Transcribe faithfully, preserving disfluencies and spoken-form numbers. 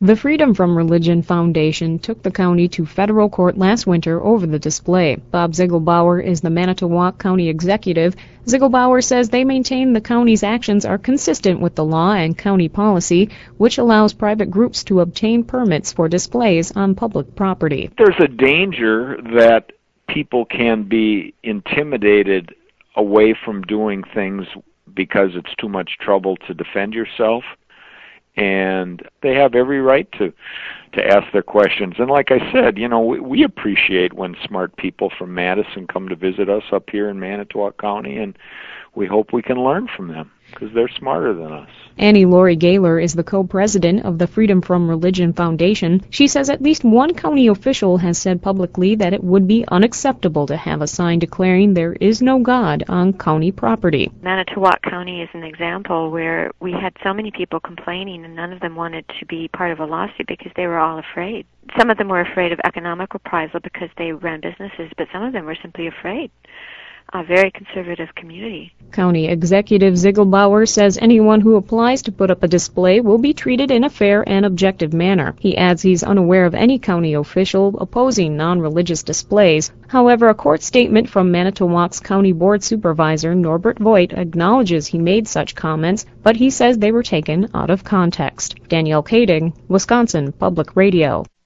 The Freedom from Religion Foundation took the county to federal court last winter over the display. Bob Ziegelbauer is the Manitowoc County executive. Ziegelbauer says they maintain the county's actions are consistent with the law and county policy, which allows private groups to obtain permits for displays on public property. There's a danger that people can be intimidated away from doing things because it's too much trouble to defend yourself. And they have every right to to ask their questions. And like I said, you know, we, we appreciate when smart people from Madison come to visit us up here in Manitowoc County, and we hope we can learn from them because they're smarter than us. Annie Laurie Gaylor is the co-president of the Freedom from Religion Foundation. She says at least one county official has said publicly that it would be unacceptable to have a sign declaring there is no God on county property. Manitowoc County is an example where we had so many people complaining and none of them wanted to be part of a lawsuit because they were all afraid. Some of them were afraid of economic reprisal because they ran businesses, but some of them were simply afraid. A very conservative community. County Executive Ziegelbauer says anyone who applies to put up a display will be treated in a fair and objective manner. He adds he's unaware of any county official opposing non-religious displays. However, a court statement from Manitowoc's County Board Supervisor Norbert Voigt acknowledges he made such comments, but he says they were taken out of context. Danielle Kading, Wisconsin Public Radio.